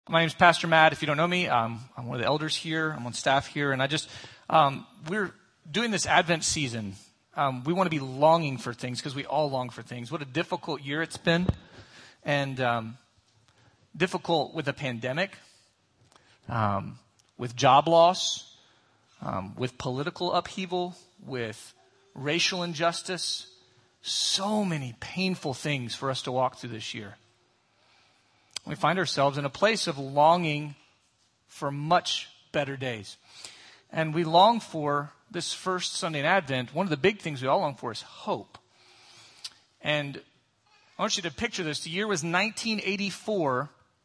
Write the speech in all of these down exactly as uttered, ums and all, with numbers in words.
My name is Pastor Matt. If you don't know me, um, I'm one of the elders here. I'm on staff here. And I just, um, we're doing this Advent season. Um, we want to be longing for things because we all long for things. What a difficult year it's been. And um, difficult with a pandemic, um, with job loss, um, with political upheaval, with racial injustice. So many painful things for us to walk through this year. We find ourselves in a place of longing for much better days. And we long for this first Sunday in Advent. One of the big things we all long for is hope. And I want you to picture this. The year was nineteen eighty-four.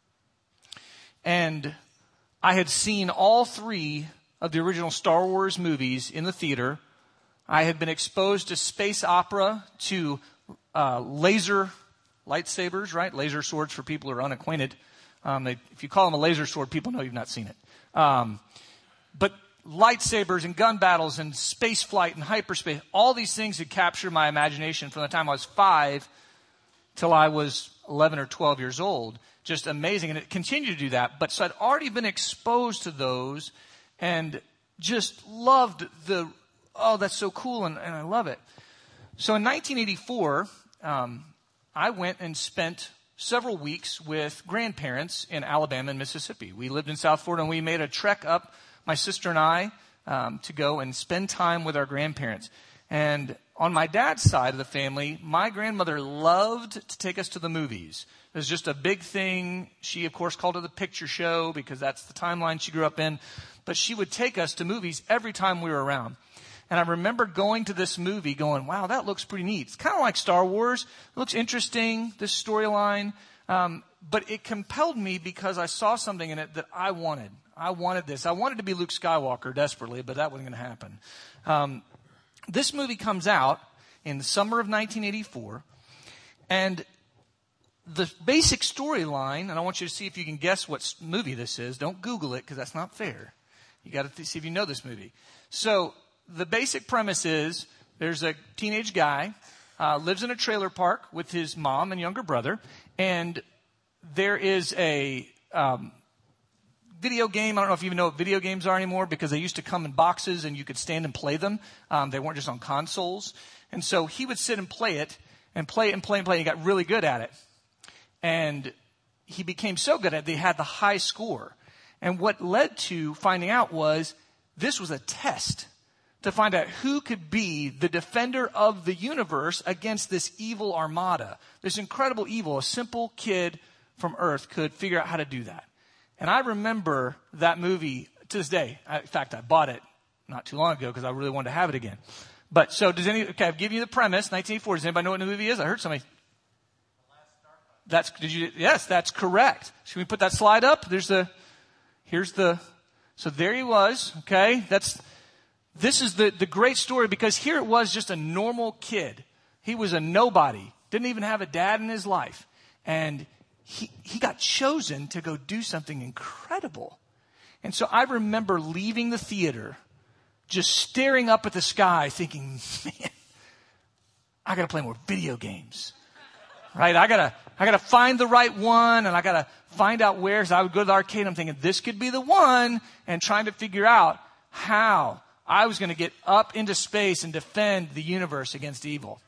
And I had seen all three of the original Star Wars movies in the theater. I had been exposed to space opera, to uh, laser lightsabers, right? Laser swords for people who are unacquainted. Um, they, if you call them a laser sword, people know you've not seen it. Um, but lightsabers and gun battles and space flight and hyperspace, all these things had captured my imagination from the time I was five till I was eleven or twelve years old. Just amazing. And it continued to do that. But so I'd already been exposed to those and just loved the, oh, that's so cool. And, and I love it. So in nineteen eighty-four, um, I went and spent several weeks with grandparents in Alabama and Mississippi. We lived in South Florida, and we made a trek up, my sister and I, um, to go and spend time with our grandparents. And on my dad's side of the family, my grandmother loved to take us to the movies. It was just a big thing. She, of course, called it the picture show because that's the timeline she grew up in. But she would take us to movies every time we were around. And I remember going to this movie going, wow, that looks pretty neat. It's kind of like Star Wars. It looks interesting, this storyline. Um, but it compelled me because I saw something in it that I wanted. I wanted this. I wanted to be Luke Skywalker desperately, but that wasn't going to happen. Um, this movie comes out in the summer of nineteen eighty-four. And the basic storyline, and I want you to see if you can guess what movie this is. Don't Google it because that's not fair. You got to see if you know this movie. So the basic premise is there's a teenage guy, uh, lives in a trailer park with his mom and younger brother, and there is a um, video game. I don't know if you even know what video games are anymore because they used to come in boxes and you could stand and play them. Um, they weren't just on consoles. And so he would sit and play it and play it and play and play. And he got really good at it. And he became so good at it that he had the high score. And what led to finding out was this was a test to find out who could be the defender of the universe against this evil armada. This incredible evil. A simple kid from Earth could figure out how to do that. And I remember that movie to this day. I, in fact, I bought it not too long ago because I really wanted to have it again. But so does any, okay, I've given you the premise, nineteen eighty-four. Does anybody know what the movie is? I heard somebody. That's, did you, yes, that's correct. Should we put that slide up? There's the, here's the, so there he was, okay? That's, This is the, the great story because here it was just a normal kid. He was a nobody. Didn't even have a dad in his life. And he, he got chosen to go do something incredible. And so I remember leaving the theater, just staring up at the sky thinking, man, I got to play more video games. Right? I got to I got to find the right one and I got to find out where. So I would go to the arcade. I'm thinking this could be the one and trying to figure out how I was going to get up into space and defend the universe against evil.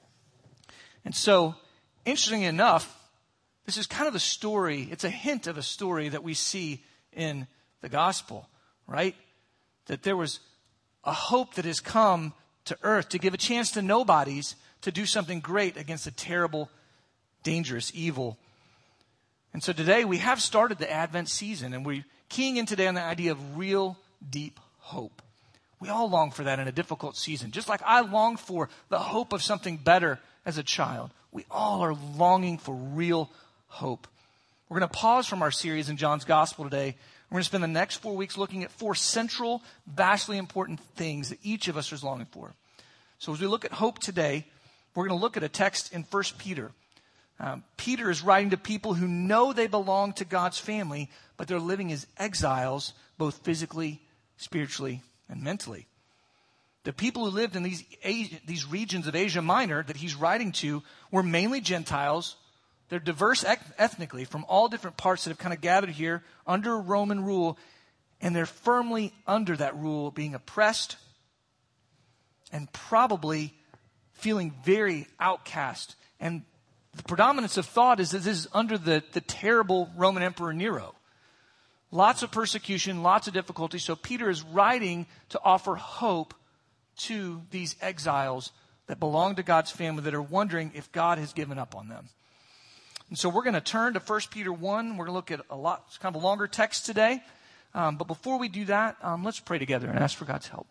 And so, interestingly enough, this is kind of the story, it's a hint of a story that we see in the gospel, right? That there was a hope that has come to earth to give a chance to nobodies to do something great against a terrible, dangerous evil. And so today we have started the Advent season and we're keying in today on the idea of real, deep hope. We all long for that in a difficult season. Just like I longed for the hope of something better as a child. We all are longing for real hope. We're going to pause from our series in John's Gospel today. We're going to spend the next four weeks looking at four central, vastly important things that each of us is longing for. So as we look at hope today, we're going to look at a text in First Peter. Um, Peter is writing to people who know they belong to God's family, but they're living as exiles, both physically, spiritually, and mentally. The people who lived in these these regions of Asia Minor that he's writing to were mainly Gentiles, They're diverse ethnically from all different parts that have kind of gathered here under Roman rule, and they're firmly under that rule, being oppressed and probably feeling very outcast. And the predominance of thought is that this is under the, the terrible Roman Emperor Nero. Lots of persecution, lots of difficulty. So Peter is writing to offer hope to these exiles that belong to God's family that are wondering if God has given up on them. And so we're going to turn to First Peter one. We're going to look at a lot, it's kind of a longer text today. Um, but before we do that, um, let's pray together and ask for God's help.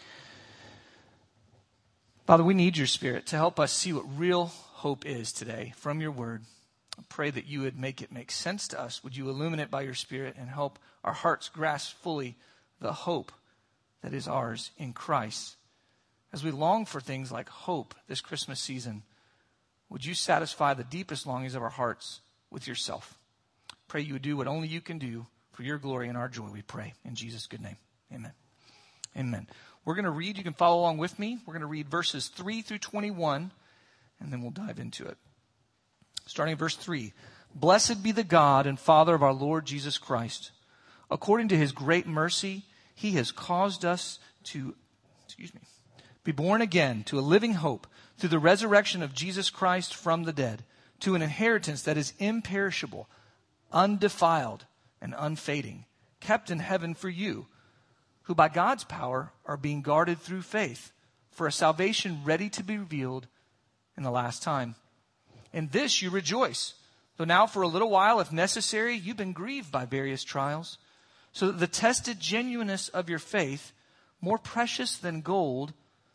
Father, we need your Spirit to help us see what real hope is today from your word. I pray that you would make it make sense to us. Would you illuminate by your Spirit and help our hearts grasp fully the hope that is ours in Christ? As we long for things like hope this Christmas season, would you satisfy the deepest longings of our hearts with yourself? Pray you would do what only you can do for your glory and our joy, we pray. In Jesus' good name, amen. Amen. We're going to read, you can follow along with me. We're going to read verses three through twenty-one, and then we'll dive into it. Starting at verse three. Blessed be the God and Father of our Lord Jesus Christ. According to his great mercy, he has caused us to, excuse me, be born again to a living hope through the resurrection of Jesus Christ from the dead, to an inheritance that is imperishable, undefiled, and unfading, kept in heaven for you, who by God's power are being guarded through faith for a salvation ready to be revealed in the last time. In this you rejoice, though now for a little while, if necessary, you've been grieved by various trials, so that the tested genuineness of your faith, more precious than gold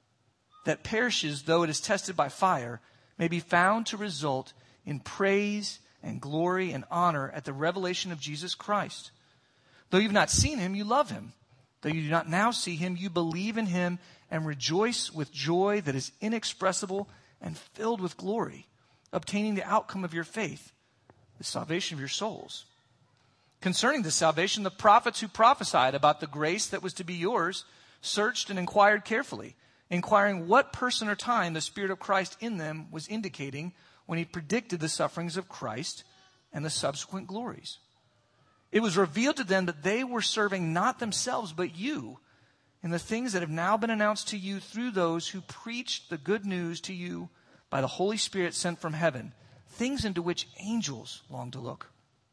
that perishes though it is tested by fire, may be found to result in praise and glory and honor at the revelation of Jesus Christ. Though you've not seen him, you love him. Though you do not now see him, you believe in him and rejoice with joy that is inexpressible and filled with glory, obtaining the outcome of your faith, the salvation of your souls. Concerning this salvation, the prophets who prophesied about the grace that was to be yours searched and inquired carefully, inquiring what person or time the Spirit of Christ in them was indicating when he predicted the sufferings of Christ and the subsequent glories. It was revealed to them that they were serving not themselves but you in the things that have now been announced to you through those who preached the good news to you by the Holy Spirit sent from heaven, things into which angels long to look.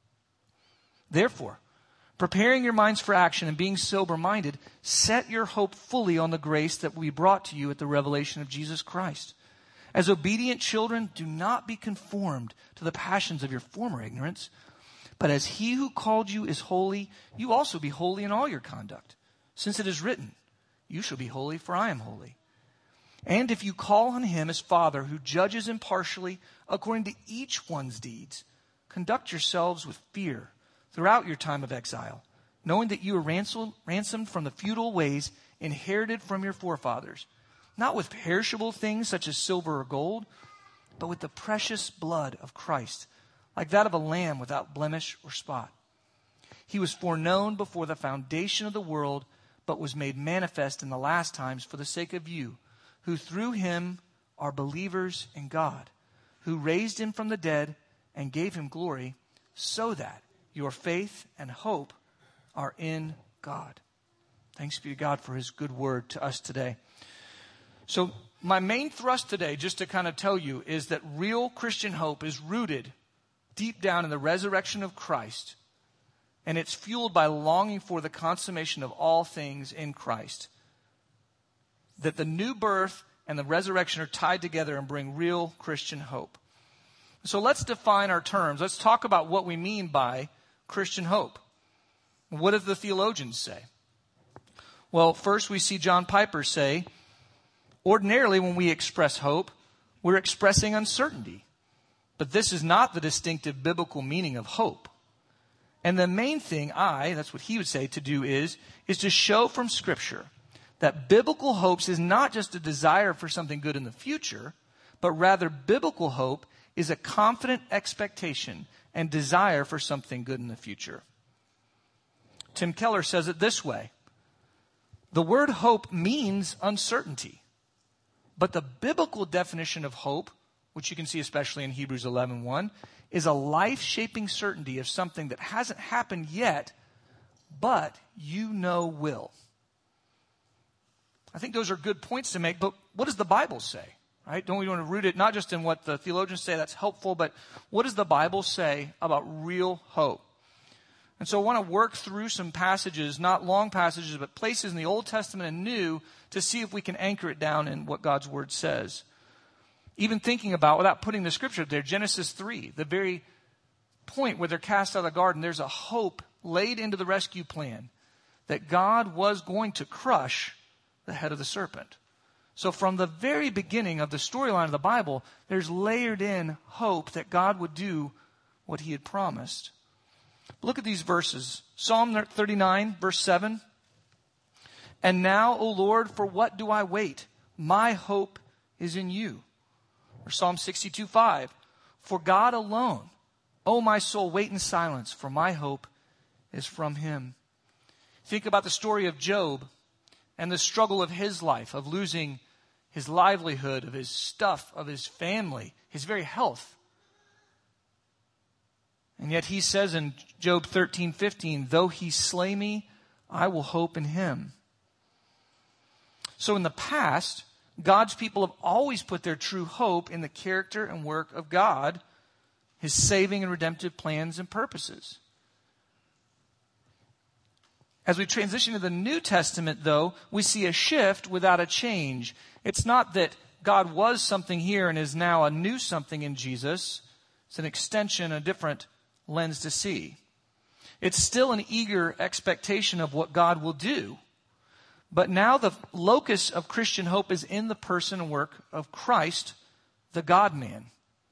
Therefore, preparing your minds for action and being sober-minded, set your hope fully on the grace that will be brought to you at the revelation of Jesus Christ. As obedient children, do not be conformed to the passions of your former ignorance, but as he who called you is holy, you also be holy in all your conduct. Since it is written, you shall be holy, for I am holy. And if you call on him as Father, who judges impartially according to each one's deeds, conduct yourselves with fear throughout your time of exile, knowing that you are ransomed, ransomed from the futile ways inherited from your forefathers, not with perishable things such as silver or gold, but with the precious blood of Christ, like that of a lamb without blemish or spot. He was foreknown before the foundation of the world, but was made manifest in the last times for the sake of you, who through him are believers in God, who raised him from the dead and gave him glory, so that your faith and hope are in God. Thanks be to God for his good word to us today. So my main thrust today, just to kind of tell you, is that real Christian hope is rooted deep down in the resurrection of Christ, and it's fueled by longing for the consummation of all things in Christ. That the new birth and the resurrection are tied together and bring real Christian hope. So let's define our terms. Let's talk about what we mean by Christian hope. What do the theologians say? Well, first we see John Piper say, ordinarily when we express hope, we're expressing uncertainty. But this is not the distinctive biblical meaning of hope. And the main thing I, that's what he would say, to do is, is to show from Scripture that biblical hopes is not just a desire for something good in the future, but rather biblical hope is a confident expectation and desire for something good in the future. Tim Keller says it this way: the word hope means uncertainty, but the biblical definition of hope which you can see especially in Hebrews eleven one, is a life-shaping certainty of something that hasn't happened yet, but you know will. I think those are good points to make, but what does the Bible say? Right? Don't we want to root it not just in what the theologians say, that's helpful, but what does the Bible say about real hope? And so I want to work through some passages, not long passages, but places in the Old Testament and New to see if we can anchor it down in what God's Word says. Even thinking about, without putting the scripture up there, Genesis three, the very point where they're cast out of the garden, there's a hope laid into the rescue plan that God was going to crush the head of the serpent. So from the very beginning of the storyline of the Bible, there's layered in hope that God would do what he had promised. Look at these verses. Psalm thirty-nine, verse seven. And now, O Lord, for what do I wait? My hope is in you. Or Psalm sixty-two, five. For God alone, O my soul, wait in silence, for my hope is from him. Think about the story of Job and the struggle of his life, of losing his livelihood, of his stuff, of his family, his very health. And yet he says in Job thirteen fifteen, though he slay me, I will hope in him. So in the past, God's people have always put their true hope in the character and work of God, his saving and redemptive plans and purposes. As we transition to the New Testament, though, we see a shift without a change. It's not that God was something here and is now a new something in Jesus. It's an extension, a different lens to see. It's still an eager expectation of what God will do. But now the locus of Christian hope is in the person and work of Christ, the God-man.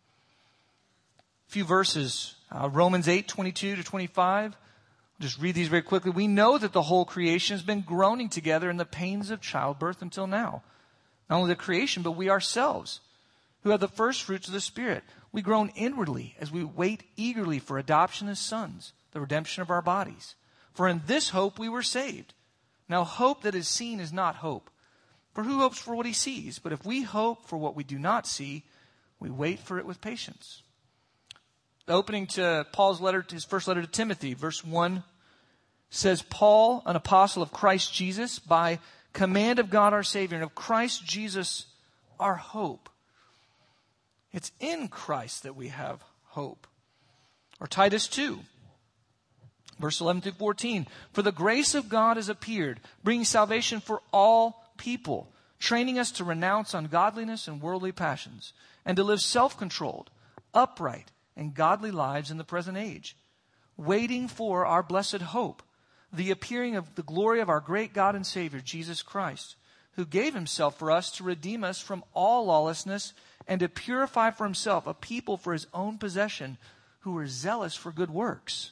A few verses, uh, Romans eight, twenty-two to twenty-five. I'll just read these very quickly. We know that the whole creation has been groaning together in the pains of childbirth until now. Not only the creation, but we ourselves, who have the first fruits of the Spirit. We groan inwardly as we wait eagerly for adoption as sons, the redemption of our bodies. For in this hope we were saved. Now hope that is seen is not hope. For who hopes for what he sees? But if we hope for what we do not see, we wait for it with patience. The opening to Paul's letter, his first letter to Timothy, verse one, says, Paul, an apostle of Christ Jesus, by command of God our Savior, and of Christ Jesus our hope. It's in Christ that we have hope. Or Titus two, verse eleven through fourteen. For the grace of God has appeared, bringing salvation for all people, training us to renounce ungodliness and worldly passions, and to live self-controlled, upright, and godly lives in the present age, waiting for our blessed hope, the appearing of the glory of our great God and Savior, Jesus Christ, who gave himself for us to redeem us from all lawlessness and to purify for himself a people for his own possession who are zealous for good works.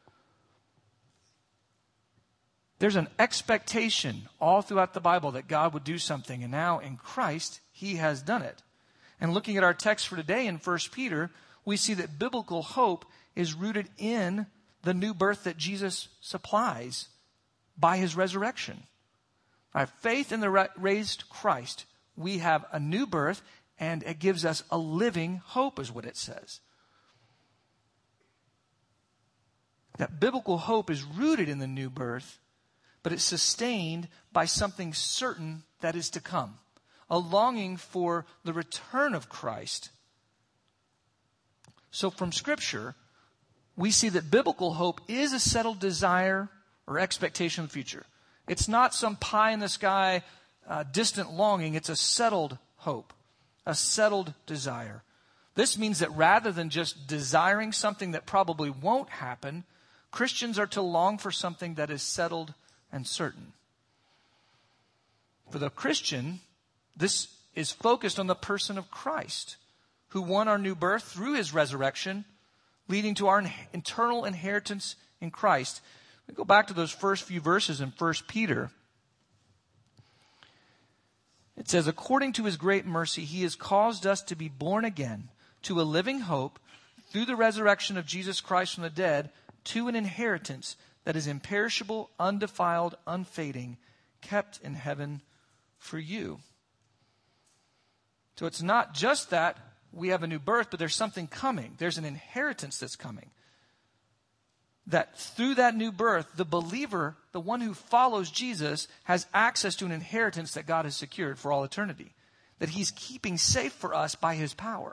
There's an expectation all throughout the Bible that God would do something, and now in Christ, he has done it. And looking at our text for today in First Peter, we see that biblical hope is rooted in the new birth that Jesus supplies by his resurrection. By faith in the raised Christ, we have a new birth, and it gives us a living hope, is what it says. That biblical hope is rooted in the new birth, but it's sustained by something certain that is to come. A longing for the return of Christ. So from Scripture, we see that biblical hope is a settled desire or expectation of the future. It's not some pie in the sky, uh, distant longing. It's a settled hope, a settled desire. This means that rather than just desiring something that probably won't happen, Christians are to long for something that is settled and certain. For the Christian, this is focused on the person of Christ, who won our new birth through his resurrection, leading to our eternal inheritance in Christ. We go back to those first few verses in First Peter. It says, according to his great mercy, he has caused us to be born again to a living hope through the resurrection of Jesus Christ from the dead, to an inheritance that is imperishable, undefiled, unfading, kept in heaven for you. So it's not just that we have a new birth, but there's something coming. There's an inheritance that's coming. That through that new birth, the believer, the one who follows Jesus, has access to an inheritance that God has secured for all eternity. That he's keeping safe for us by his power.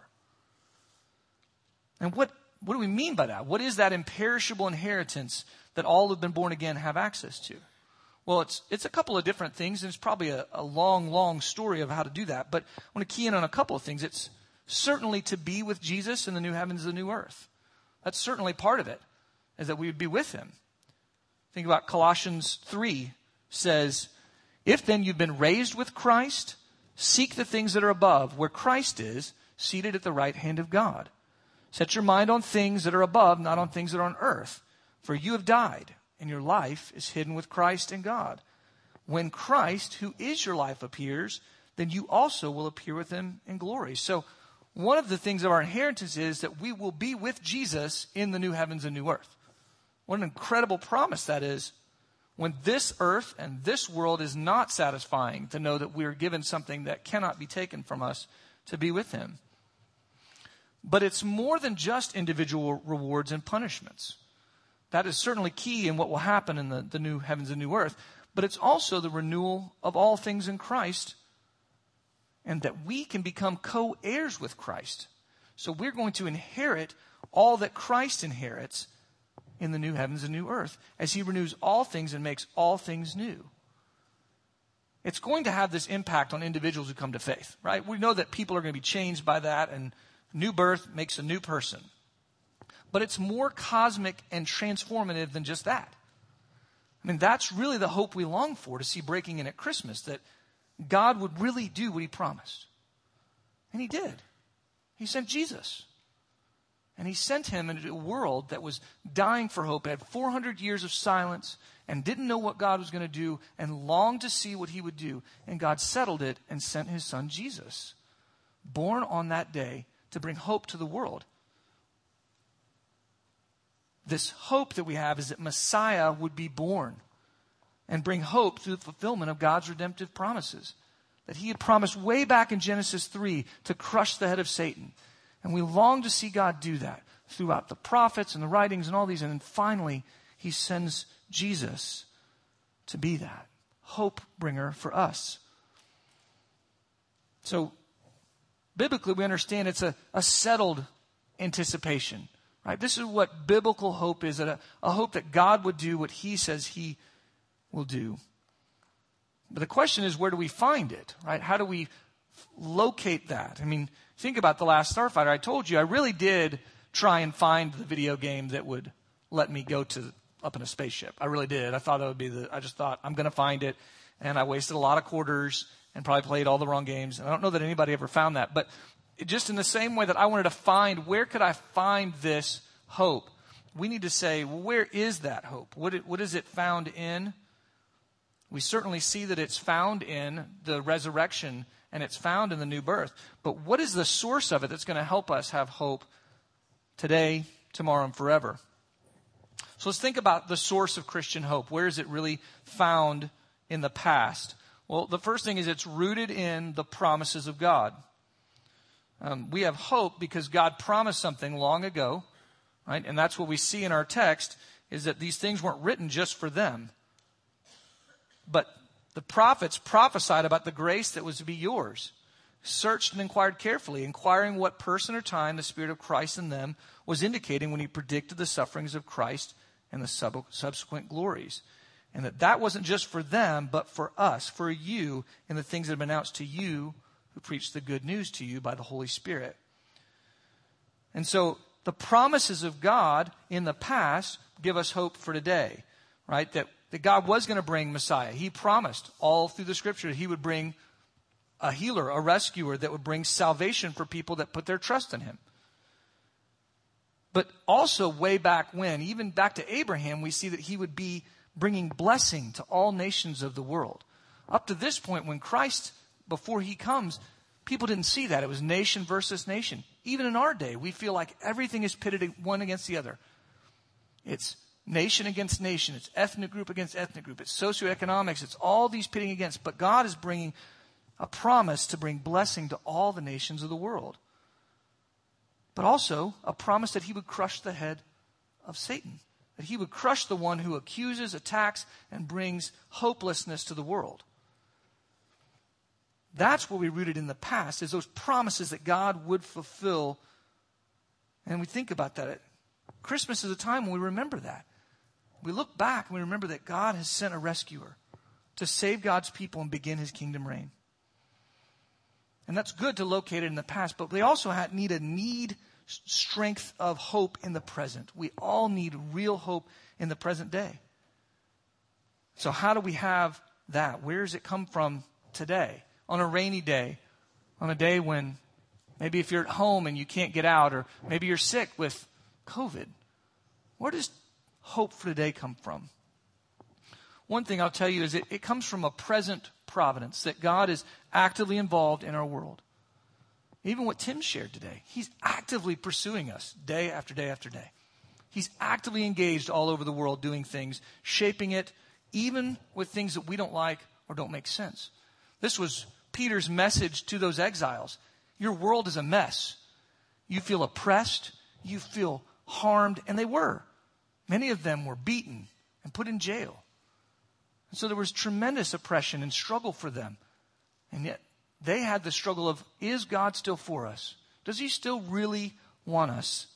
And what, what do we mean by that? What is that imperishable inheritance that all who have been born again have access to? Well, it's it's a couple of different things, and it's probably a, a long, long story of how to do that. But I want to key in on a couple of things. It's certainly to be with Jesus in the new heavens and the new earth. That's certainly part of it, is that we would be with him. Think about Colossians three says, if then you've been raised with Christ, seek the things that are above, where Christ is, seated at the right hand of God. Set your mind on things that are above, not on things that are on earth. For you have died, and your life is hidden with Christ in God. When Christ, who is your life, appears, then you also will appear with him in glory. So one of the things of our inheritance is that we will be with Jesus in the new heavens and new earth. What an incredible promise that is, when this earth and this world is not satisfying, to know that we are given something that cannot be taken from us to be with him. But it's more than just individual rewards and punishments. That is certainly key in what will happen in the, the new heavens and new earth. But it's also the renewal of all things in Christ, and that we can become co-heirs with Christ. So we're going to inherit all that Christ inherits in the new heavens and new earth, as he renews all things and makes all things new. It's going to have this impact on individuals who come to faith, right? We know that people are going to be changed by that, and new birth makes a new person. But it's more cosmic and transformative than just that. I mean, that's really the hope we long for, to see breaking in at Christmas, that God would really do what he promised. And he did. He sent Jesus. And he sent him into a world that was dying for hope, had four hundred years of silence, and didn't know what God was going to do, and longed to see what he would do. And God settled it and sent his son Jesus, born on that day to bring hope to the world. This hope that we have is that Messiah would be born and bring hope through the fulfillment of God's redemptive promises. That he had promised way back in Genesis three to crush the head of Satan. And we long to see God do that throughout the prophets and the writings and all these. And then finally, he sends Jesus to be that hope bringer for us. So, biblically, we understand it's a, a settled anticipation. Right? This is what biblical hope is, a, a hope that God would do what he says he will do. But the question is, where do we find it? Right? How do we locate that? I mean, think about The Last Starfighter. I told you I really did try and find the video game that would let me go to up in a spaceship. I really did. I thought that would be the, I just thought I'm going to find it. And I wasted a lot of quarters and probably played all the wrong games. And I don't know that anybody ever found that. But just in the same way that I wanted to find, where could I find this hope? We need to say, well, where is that hope? What, it, what is it found in? We certainly see that it's found in the resurrection and it's found in the new birth. But what is the source of it that's going to help us have hope today, tomorrow, and forever? So let's think about the source of Christian hope. Where is it really found in the past? Well, the first thing is it's rooted in the promises of God. Um, we have hope because God promised something long ago, right? And that's what we see in our text, is that these things weren't written just for them. But the prophets prophesied about the grace that was to be yours. Searched and inquired carefully, inquiring what person or time the Spirit of Christ in them was indicating when he predicted the sufferings of Christ and the sub- subsequent glories. And that that wasn't just for them, but for us, for you, and the things that have been announced to you who preach the good news to you by the Holy Spirit. And so the promises of God in the past give us hope for today, right? That, that God was going to bring Messiah. He promised all through the Scripture that he would bring a healer, a rescuer that would bring salvation for people that put their trust in him. But also way back when, even back to Abraham, we see that he would be bringing blessing to all nations of the world. Up to this point, when Christ, before he comes, people didn't see that. It was nation versus nation. Even in our day, we feel like everything is pitted one against the other. It's nation against nation. It's ethnic group against ethnic group. It's socioeconomics. It's all these pitting against. But God is bringing a promise to bring blessing to all the nations of the world. but also a promise that he would crush the head of Satan, that he would crush the one who accuses, attacks, and brings hopelessness to the world. That's what we rooted in the past, is those promises that God would fulfill. And we think about that. Christmas is a time when we remember that. We look back and we remember that God has sent a rescuer to save God's people and begin his kingdom reign. And that's good to locate it in the past, but we also have, need a need strength of hope in the present. We all need real hope in the present day. So how do we have that? Where does it come from today? On a rainy day, on a day when maybe if you're at home and you can't get out, or maybe you're sick with COVID, where does hope for today come from? One thing I'll tell you is it, it comes from a present providence, that God is actively involved in our world. Even what Tim shared today, he's actively pursuing us day after day after day. He's actively engaged all over the world doing things, shaping it, even with things that we don't like or don't make sense. This was Peter's message to those exiles. Your world is a mess. You feel oppressed. You feel harmed. And they were. Many of them were beaten and put in jail. And so there was tremendous oppression and struggle for them. And yet they had the struggle of, is God still for us? Does he still really want us?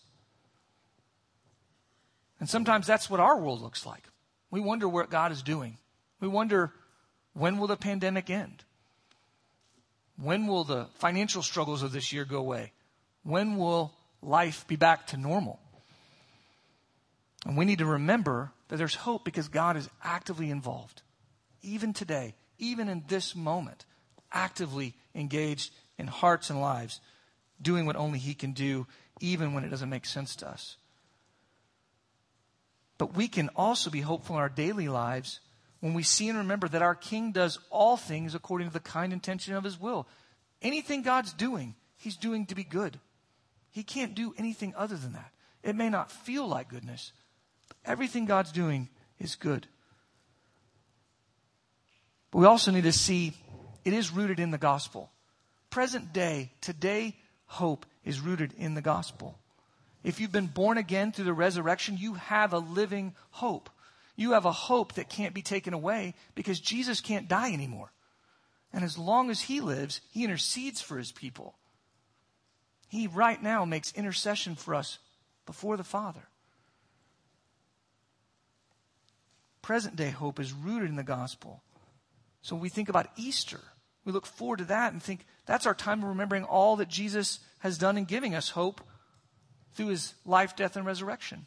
And sometimes that's what our world looks like. We wonder what God is doing. We wonder, when will the pandemic end? When will the financial struggles of this year go away? When will life be back to normal? And we need to remember that there's hope because God is actively involved. Even today, even in this moment, actively engaged in hearts and lives, doing what only he can do, even when it doesn't make sense to us. But we can also be hopeful in our daily lives when we see and remember that our King does all things according to the kind intention of his will. Anything God's doing, he's doing to be good. He can't do anything other than that. It may not feel like goodness, but everything God's doing is good. But we also need to see it is rooted in the gospel. Present day, today, hope is rooted in the gospel. If you've been born again through the resurrection, you have a living hope. You have a hope that can't be taken away because Jesus can't die anymore. And as long as he lives, he intercedes for his people. He right now makes intercession for us before the Father. Present day hope is rooted in the gospel. So when we think about Easter, we look forward to that and think that's our time of remembering all that Jesus has done in giving us hope through his life, death, and resurrection.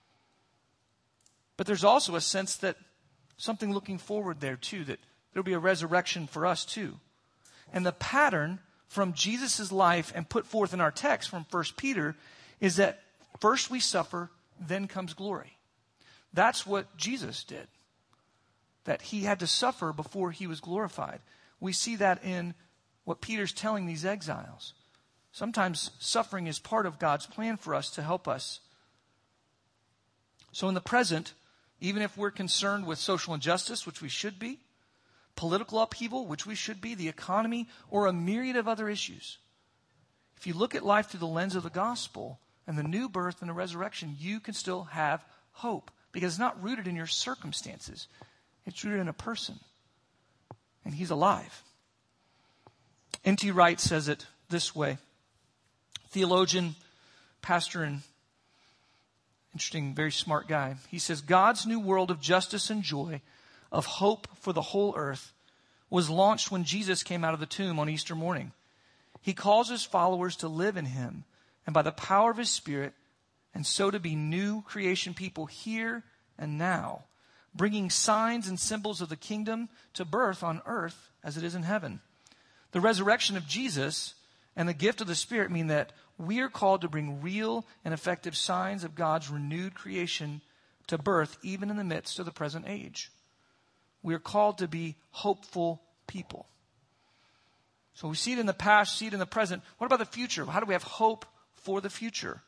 But there's also a sense that something looking forward there too, that there'll be a resurrection for us too. And the pattern from Jesus' life and put forth in our text from First Peter is that first we suffer, then comes glory. That's what Jesus did. That he had to suffer before he was glorified. We see that in what Peter's telling these exiles. Sometimes suffering is part of God's plan for us to help us. So in the present, even if we're concerned with social injustice, which we should be, political upheaval, which we should be, the economy, or a myriad of other issues, if you look at life through the lens of the gospel and the new birth and the resurrection, you can still have hope because it's not rooted in your circumstances. It's rooted in a person, and he's alive. N T Wright says it this way. Theologian, pastor, and interesting, very smart guy. He says, God's new world of justice and joy, of hope for the whole earth, was launched when Jesus came out of the tomb on Easter morning. He calls his followers to live in him and by the power of his Spirit, and so to be new creation people here and now, bringing signs and symbols of the kingdom to birth on earth as it is in heaven. The resurrection of Jesus and the gift of the Spirit mean that we are called to bring real and effective signs of God's renewed creation to birth, even in the midst of the present age. We are called to be hopeful people. So we see it in the past, see it in the present. What about the future? How do we have hope for the future?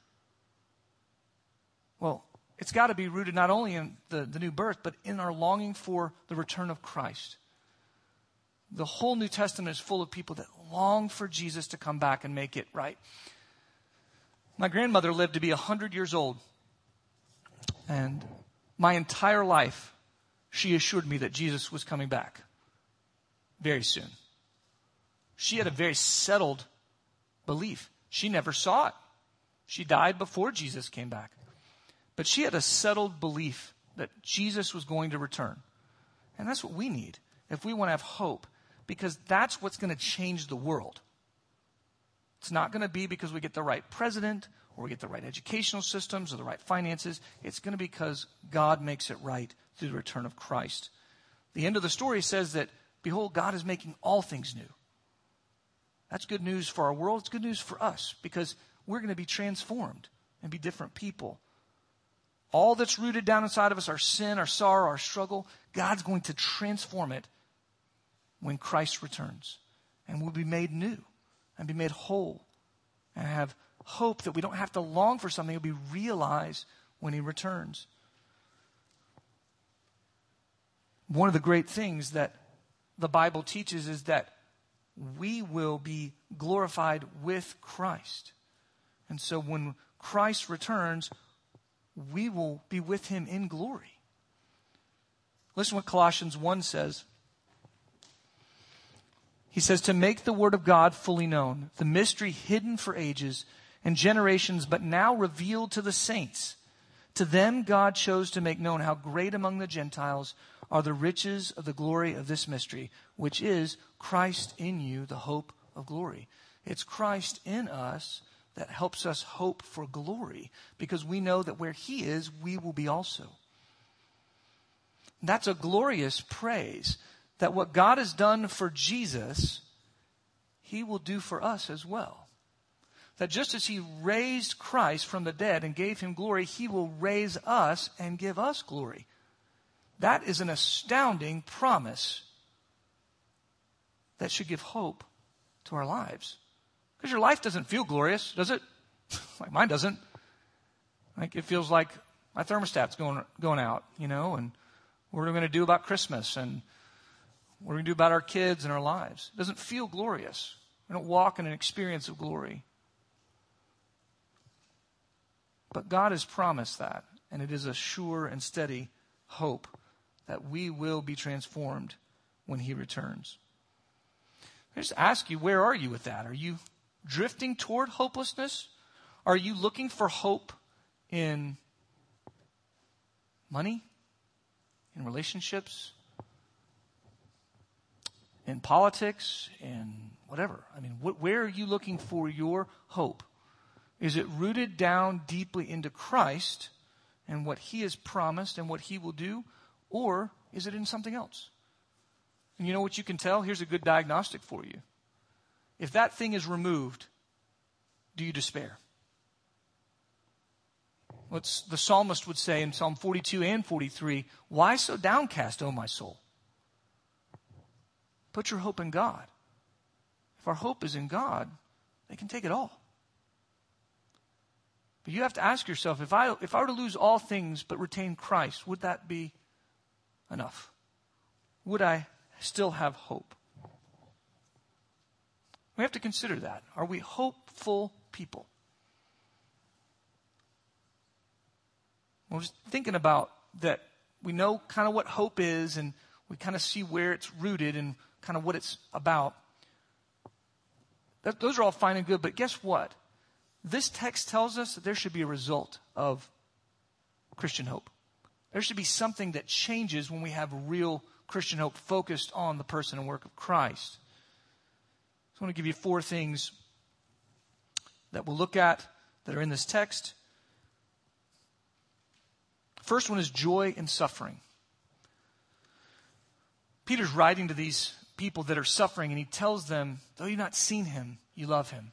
Well, it's got to be rooted not only in the, the new birth, but in our longing for the return of Christ. The whole New Testament is full of people that long for Jesus to come back and make it right. My grandmother lived to be one hundred years old. And my entire life, she assured me that Jesus was coming back very soon. She had a very settled belief. She never saw it. She died before Jesus came back. But she had a settled belief that Jesus was going to return. And that's what we need if we want to have hope, because that's what's going to change the world. It's not going to be because we get the right president or we get the right educational systems or the right finances. It's going to be because God makes it right through the return of Christ. The end of the story says that, behold, God is making all things new. That's good news for our world. It's good news for us because we're going to be transformed and be different people. All that's rooted down inside of us, our sin, our sorrow, our struggle, God's going to transform it when Christ returns. And we'll be made new and be made whole and have hope that we don't have to long for something. It'll be realized when he returns. One of the great things that the Bible teaches is that we will be glorified with Christ. And so when Christ returns, we will be with him in glory. Listen to what Colossians one says. He says, to make the word of God fully known, the mystery hidden for ages and generations, but now revealed to the saints. To them God chose to make known how great among the Gentiles are the riches of the glory of this mystery, which is Christ in you, the hope of glory. It's Christ in us that helps us hope for glory, because we know that where he is, we will be also. That's a glorious praise, that what God has done for Jesus, he will do for us as well. That just as he raised Christ from the dead and gave him glory, he will raise us and give us glory. That is an astounding promise that should give hope to our lives. Because your life doesn't feel glorious, does it? Like mine doesn't. Like it feels like my thermostat's going going out, you know, and what are we going to do about Christmas and what are we going to do about our kids and our lives? It doesn't feel glorious. We don't walk in an experience of glory. But God has promised that, and it is a sure and steady hope that we will be transformed when he returns. I just ask you, where are you with that? Are you drifting toward hopelessness? Are you looking for hope in money, in relationships, in politics, in whatever? I mean, wh- where are you looking for your hope? Is it rooted down deeply into Christ and what he has promised and what he will do? Or is it in something else? And you know what you can tell? Here's a good diagnostic for you. If that thing is removed, do you despair? What the psalmist would say in Psalm forty-two and forty-three, why so downcast, O my soul? Put your hope in God. If our hope is in God, they can take it all. But you have to ask yourself, if I if I were to lose all things but retain Christ, would that be enough? Would I still have hope? We have to consider that. Are we hopeful people? I was thinking about that. We know kind of what hope is, and we kind of see where it's rooted and kind of what it's about. That, those are all fine and good, but guess what? This text tells us that there should be a result of Christian hope. There should be something that changes when we have real Christian hope focused on the person and work of Christ. So I want to give you four things that we'll look at that are in this text. First one is joy in suffering. Peter's writing to these people that are suffering, and he tells them, though you've not seen him, you love him.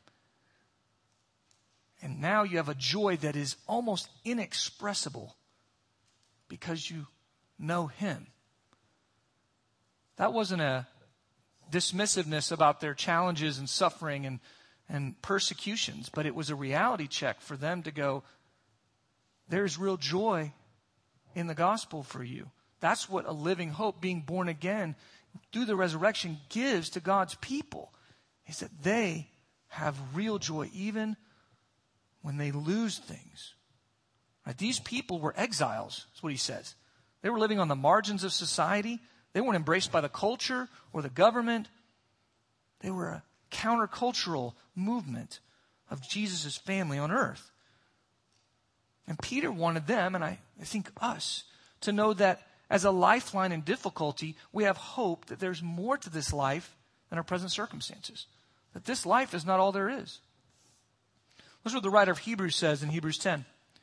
And now you have a joy that is almost inexpressible because you know him. That wasn't a dismissiveness about their challenges and suffering and, and persecutions, but it was a reality check for them to go, there's real joy in the gospel for you. That's what a living hope, being born again through the resurrection, gives to God's people, is that they have real joy even when they lose things. Right? These people were exiles, that's what he says. They were living on the margins of society. They weren't embraced by the culture or the government. They were a countercultural movement of Jesus' family on earth. And Peter wanted them, and I, I think us, to know that as a lifeline in difficulty, we have hope that there's more to this life than our present circumstances. That this life is not all there is. Listen to what the writer of Hebrews says in Hebrews ten.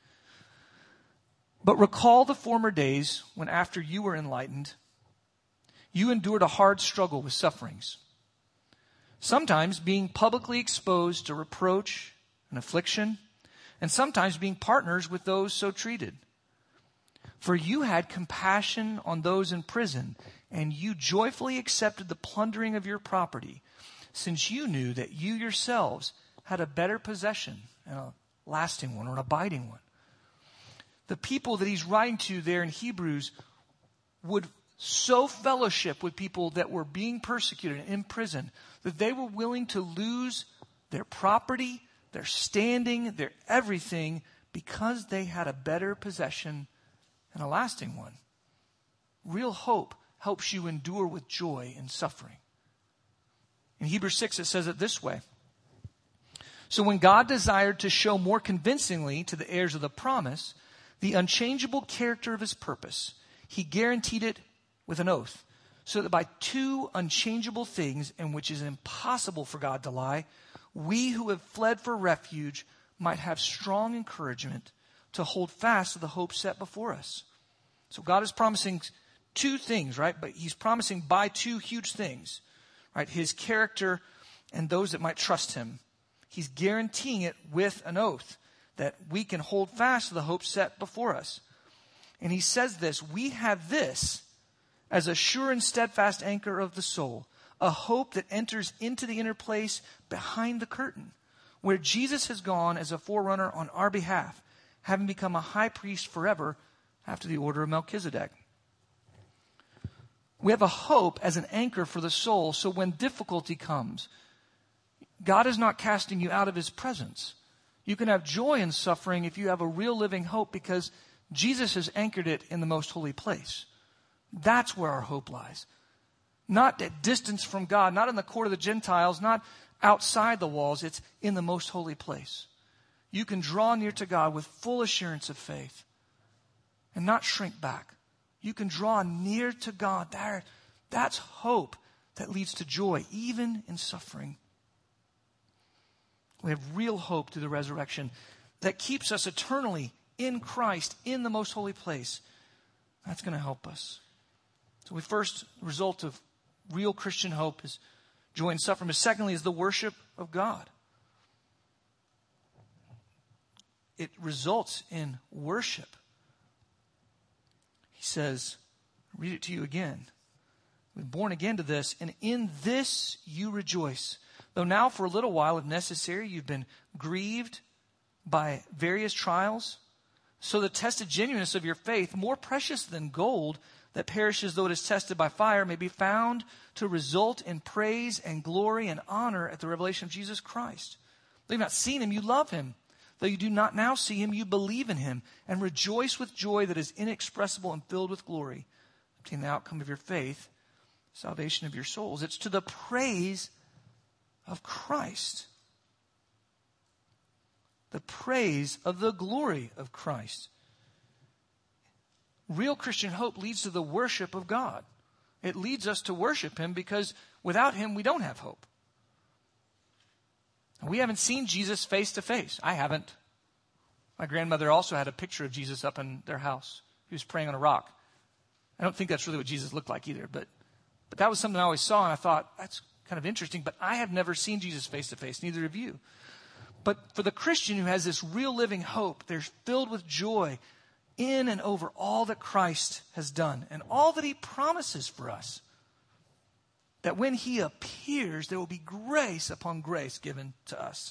But recall the former days when after you were enlightened, you endured a hard struggle with sufferings. Sometimes being publicly exposed to reproach and affliction, and sometimes being partners with those so treated. For you had compassion on those in prison, and you joyfully accepted the plundering of your property, since you knew that you yourselves had a better possession, and a lasting one or an abiding one. The people that he's writing to there in Hebrews would so fellowship with people that were being persecuted and in prison that they were willing to lose their property, their standing, their everything, because they had a better possession and a lasting one. Real hope helps you endure with joy in suffering. In Hebrews six, it says it this way. So when God desired to show more convincingly to the heirs of the promise the unchangeable character of his purpose, he guaranteed it with an oath, so that by two unchangeable things in which it is impossible for God to lie, we who have fled for refuge might have strong encouragement to hold fast to the hope set before us. So God is promising two things, right? But he's promising by two huge things, right? His character and those that might trust him. He's guaranteeing it with an oath that we can hold fast to the hope set before us. And he says this, we have this as a sure and steadfast anchor of the soul, a hope that enters into the inner place behind the curtain, where Jesus has gone as a forerunner on our behalf, having become a high priest forever after the order of Melchizedek. We have a hope as an anchor for the soul, so when difficulty comes, God is not casting you out of his presence. You can have joy in suffering if you have a real living hope because Jesus has anchored it in the most holy place. That's where our hope lies. Not at distance from God, not in the court of the Gentiles, not outside the walls. It's in the most holy place. You can draw near to God with full assurance of faith and not shrink back. You can draw near to God. There, that's hope that leads to joy, even in suffering. We have real hope through the resurrection that keeps us eternally in Christ, in the most holy place. That's going to help us. So the first result of real Christian hope is joy in suffering. But secondly is the worship of God. It results in worship. He says, I'll read it to you again. We've been born again to this, and in this you rejoice. Though now for a little while, if necessary, you've been grieved by various trials, so the tested genuineness of your faith, more precious than gold that perishes though it is tested by fire, may be found to result in praise and glory and honor at the revelation of Jesus Christ. Though you've not seen him, you love him. Though you do not now see him, you believe in him and rejoice with joy that is inexpressible and filled with glory, obtain the outcome of your faith, salvation of your souls. It's to the praise of Christ. The praise of the glory of Christ. Real Christian hope leads to the worship of God. It leads us to worship him because without him we don't have hope. We haven't seen Jesus face to face. I haven't. My grandmother also had a picture of Jesus up in their house. He was praying on a rock. I don't think that's really what Jesus looked like either, but but that was something I always saw, and I thought, that's kind of interesting, but I have never seen Jesus face to face, neither have you. But for the Christian who has this real living hope, they're filled with joy in and over all that Christ has done and all that he promises for us. That when he appears, there will be grace upon grace given to us.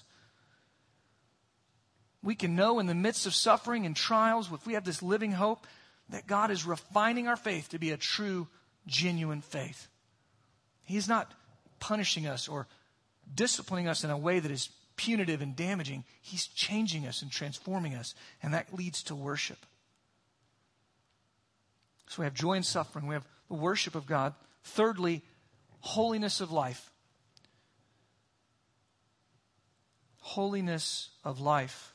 We can know in the midst of suffering and trials, if we have this living hope, that God is refining our faith to be a true, genuine faith. He's not punishing us or disciplining us in a way that is punitive and damaging. He's changing us and transforming us, and that leads to worship. So we have joy in suffering. We have the worship of God. Thirdly, holiness of life. Holiness of life.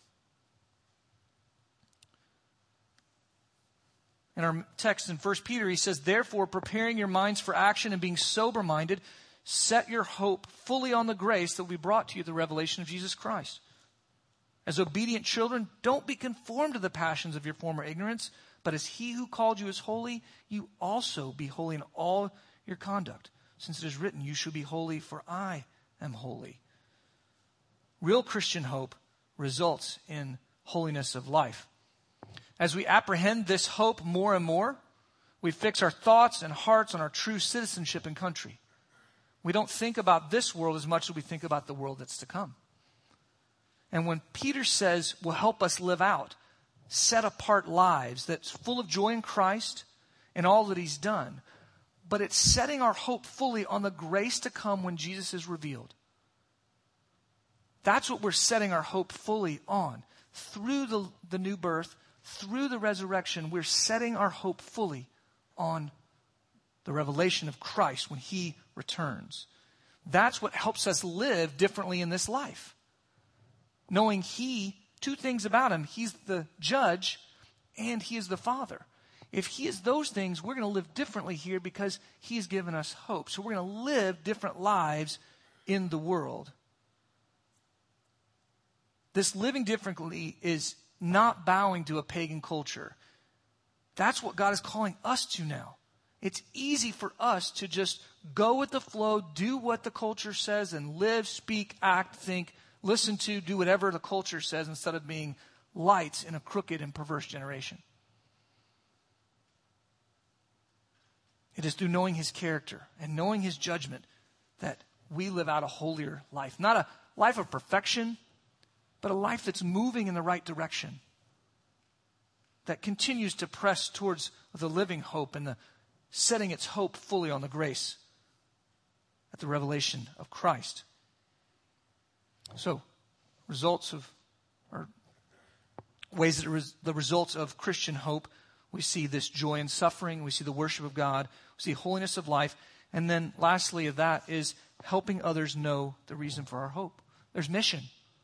In our text in First Peter, he says, therefore, preparing your minds for action and being sober-minded, set your hope fully on the grace that will be brought to you at the revelation of Jesus Christ. As obedient children, don't be conformed to the passions of your former ignorance, but as he who called you is holy, you also be holy in all your conduct. Since it is written, you shall be holy, for I am holy. Real Christian hope results in holiness of life. As we apprehend this hope more and more, we fix our thoughts and hearts on our true citizenship and country. We don't think about this world as much as we think about the world that's to come. And when Peter says, will help us live out set-apart lives that's full of joy in Christ and all that he's done, but it's setting our hope fully on the grace to come when Jesus is revealed. That's what we're setting our hope fully on. Through the, the new birth, through the resurrection, we're setting our hope fully on the revelation of Christ when he returns. That's what helps us live differently in this life. Knowing he, two things about him, he's the judge and he is the Father. If he is those things, we're going to live differently here because he's given us hope. So we're going to live different lives in the world. This living differently is not bowing to a pagan culture. That's what God is calling us to now. It's easy for us to just go with the flow, do what the culture says, and live, speak, act, think, listen to, do whatever the culture says instead of being lights in a crooked and perverse generation. It is through knowing his character and knowing his judgment that we live out a holier life. Not a life of perfection, but a life that's moving in the right direction. That continues to press towards the living hope and the setting its hope fully on the grace at the revelation of Christ. So, results of, or ways that res, the results of Christian hope, we see this joy in suffering, we see the worship of God, we see holiness of life, and then lastly of that is helping others know the reason for our hope. There's mission.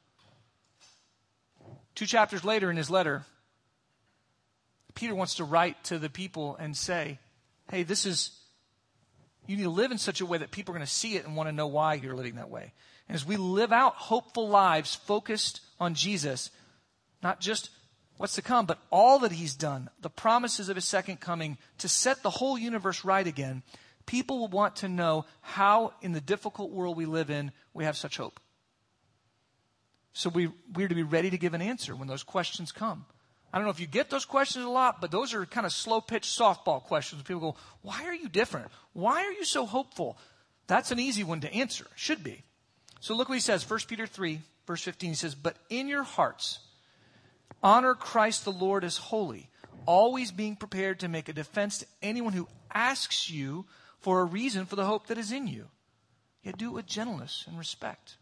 Two chapters later in his letter, Peter wants to write to the people and say, hey, this is, you need to live in such a way that people are going to see it and want to know why you're living that way. And as we live out hopeful lives focused on Jesus, not just what's to come, but all that he's done, the promises of his second coming to set the whole universe right again, people will want to know how in the difficult world we live in, we have such hope. So we, we're to be ready to give an answer when those questions come. I don't know if you get those questions a lot, but those are kind of slow-pitch softball questions. People go, why are you different? Why are you so hopeful? That's an easy one to answer. Should be. So look what he says. First Peter three, verse fifteen. He says, but in your hearts, honor Christ the Lord as holy, always being prepared to make a defense to anyone who asks you for a reason for the hope that is in you. Yet do it with gentleness and respect.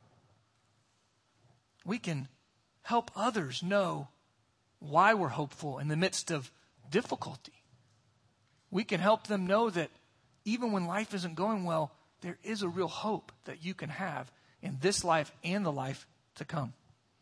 We can help others know why we're hopeful in the midst of difficulty. We can help them know that even when life isn't going well, there is a real hope that you can have in this life and the life to come.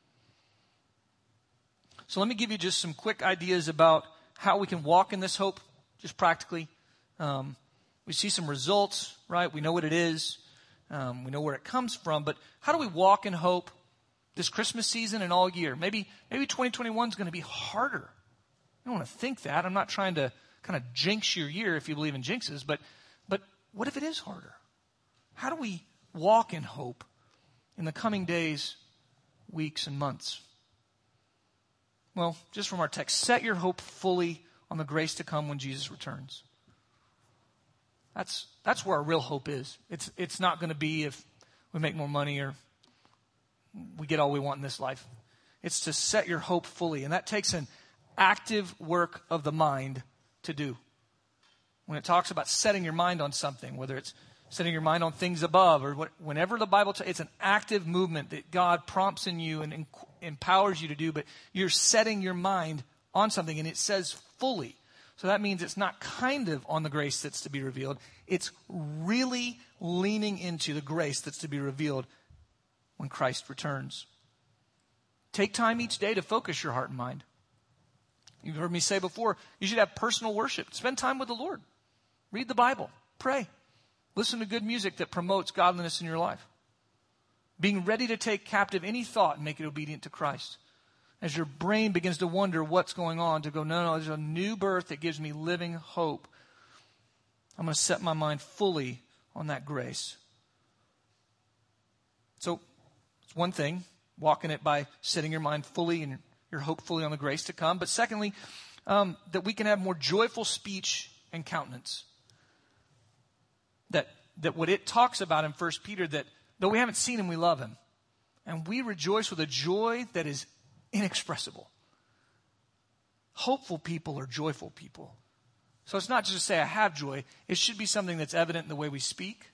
So let me give you just some quick ideas about how we can walk in this hope, just practically. Um, we see some results, right? We know what it is. Um, we know where it comes from. But how do we walk in hope this Christmas season and all year? Maybe maybe twenty twenty-one is going to be harder. I don't want to think that. I'm not trying to kind of jinx your year if you believe in jinxes. But but what if it is harder? How do we walk in hope in the coming days, weeks, and months? Well, just from our text, set your hope fully on the grace to come when Jesus returns. That's that's where our real hope is. It's it's not going to be if we make more money or we get all we want in this life. It's to set your hope fully, and that takes an active work of the mind to do. When it talks about setting your mind on something, whether it's setting your mind on things above, or what, whenever the Bible, t- it's an active movement that God prompts in you and en- empowers you to do, but you're setting your mind on something, and it says fully. So that means it's not kind of on the grace that's to be revealed. It's really leaning into the grace that's to be revealed when Christ returns. Take time each day to focus your heart and mind. You've heard me say before, you should have personal worship. Spend time with the Lord. Read the Bible. Pray. Listen to good music that promotes godliness in your life. Being ready to take captive any thought and make it obedient to Christ. As your brain begins to wonder what's going on, to go, no, no, there's a new birth that gives me living hope. I'm going to set my mind fully on that grace. So, it's one thing, walking it by setting your mind fully and your hope fully on the grace to come. But secondly, um, that we can have more joyful speech and countenance. That that what it talks about in First Peter, that though we haven't seen him, we love him. And we rejoice with a joy that is inexpressible. Hopeful people are joyful people. So it's not just to say I have joy. It should be something that's evident in the way we speak.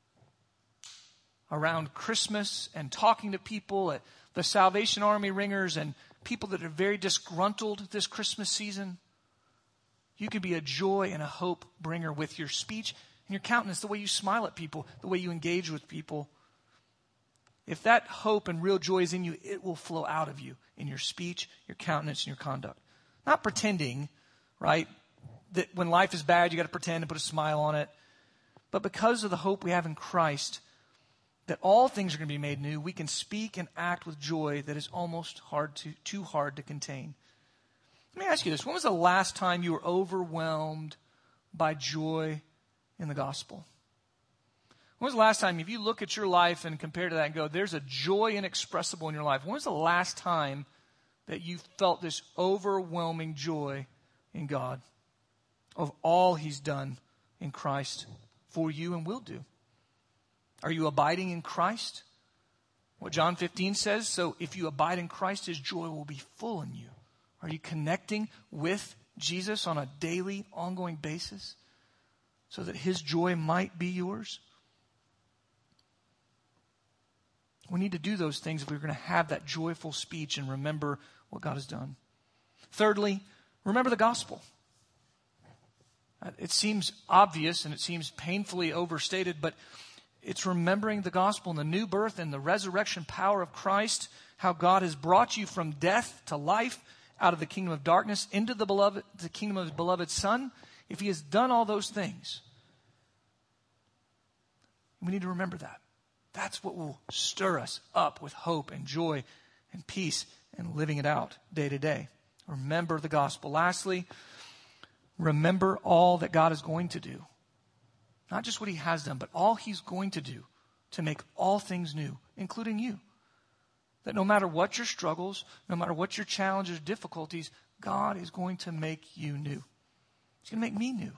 Around Christmas and talking to people at the Salvation Army ringers and people that are very disgruntled this Christmas season. You can be a joy and a hope bringer with your speech and your countenance, the way you smile at people, the way you engage with people. If that hope and real joy is in you, it will flow out of you in your speech, your countenance, and your conduct. Not pretending, right, that when life is bad, you got to pretend and put a smile on it. But because of the hope we have in Christ, that all things are going to be made new, we can speak and act with joy that is almost hard to, too hard to contain. Let me ask you this. When was the last time you were overwhelmed by joy in the gospel? When was the last time, if you look at your life and compare to that and go, there's a joy inexpressible in your life. When was the last time that you felt this overwhelming joy in God of all he's done in Christ for you and will do? Are you abiding in Christ? What John fifteen says, so if you abide in Christ, his joy will be full in you. Are you connecting with Jesus on a daily, ongoing basis so that his joy might be yours? We need to do those things if we're going to have that joyful speech and remember what God has done. Thirdly, remember the gospel. It seems obvious and it seems painfully overstated, but it's remembering the gospel and the new birth and the resurrection power of Christ, how God has brought you from death to life, out of the kingdom of darkness into the beloved, the kingdom of his beloved Son. If he has done all those things, we need to remember that. That's what will stir us up with hope and joy and peace and living it out day to day. Remember the gospel. Lastly, remember all that God is going to do. Not just what he has done, but all he's going to do to make all things new, including you. That no matter what your struggles, no matter what your challenges, difficulties, God is going to make you new. He's going to make me new.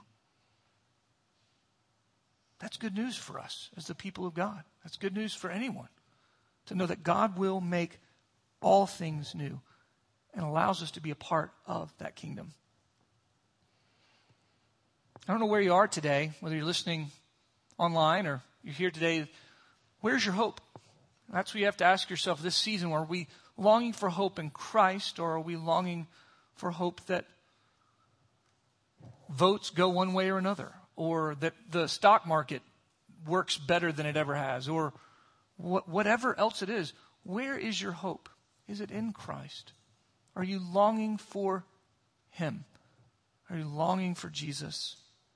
That's good news for us as the people of God. That's good news for anyone to know that God will make all things new and allows us to be a part of that kingdom. I don't know where you are today, whether you're listening online or you're here today. Where's your hope? That's what you have to ask yourself this season. Are we longing for hope in Christ, or are we longing for hope that votes go one way or another, or that the stock market works better than it ever has, or wh- whatever else it is? Where is your hope? Is it in Christ? Are you longing for him? Are you longing for Jesus?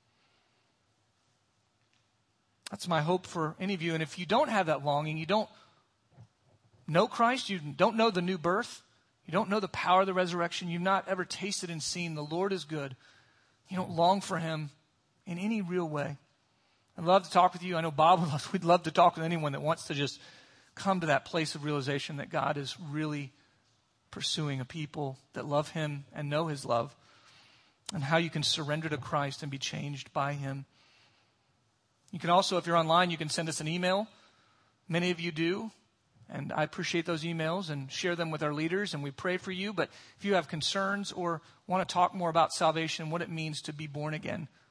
That's my hope for any of you. And if you don't have that longing, you don't know Christ, you don't know the new birth, you don't know the power of the resurrection, you've not ever tasted and seen the Lord is good, you don't long for him in any real way. I'd love to talk with you. I know Bob would love, we'd love to talk with anyone that wants to just come to that place of realization that God is really pursuing a people that love him and know his love, and how you can surrender to Christ and be changed by him. You can also, if you're online, you can send us an email. Many of you do. And I appreciate those emails and share them with our leaders, and we pray for you. But if you have concerns or want to talk more about salvation, what it means to be born again,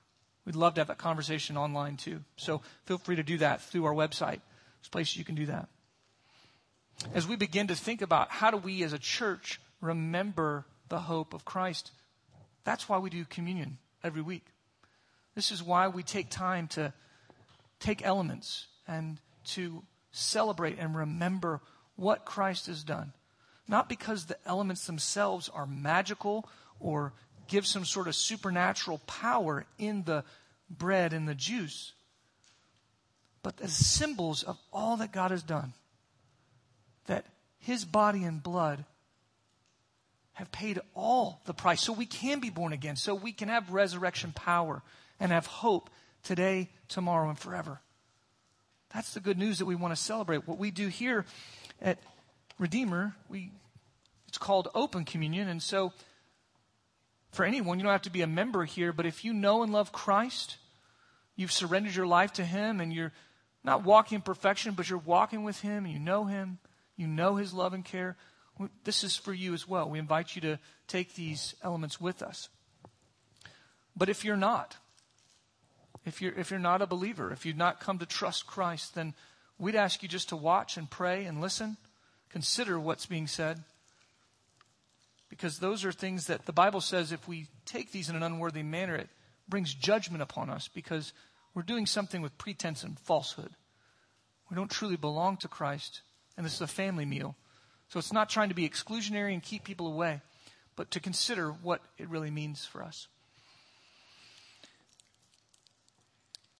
We'd love to have that conversation online too. So feel free to do that through our website. There's places you can do that. As we begin to think about how do we as a church remember the hope of Christ, that's why we do communion every week. This is why we take time to take elements and to celebrate and remember what Christ has done. Not because the elements themselves are magical or give some sort of supernatural power in the bread and the juice, but as symbols of all that God has done. That his body and blood have paid all the price so we can be born again, so we can have resurrection power and have hope today, tomorrow, and forever. That's the good news that we want to celebrate. What we do here at Redeemer, we it's called open communion. And so for anyone, you don't have to be a member here, but if you know and love Christ, you've surrendered your life to him, and you're not walking in perfection, but you're walking with him, and you know him, you know his love and care, this is for you as well. We invite you to take these elements with us. But if you're not, if you're, if you're not a believer, if you've not come to trust Christ, then we'd ask you just to watch and pray and listen, consider what's being said. Because those are things that the Bible says if we take these in an unworthy manner, it brings judgment upon us because we're doing something with pretense and falsehood. We don't truly belong to Christ, and this is a family meal. So it's not trying to be exclusionary and keep people away, but to consider what it really means for us.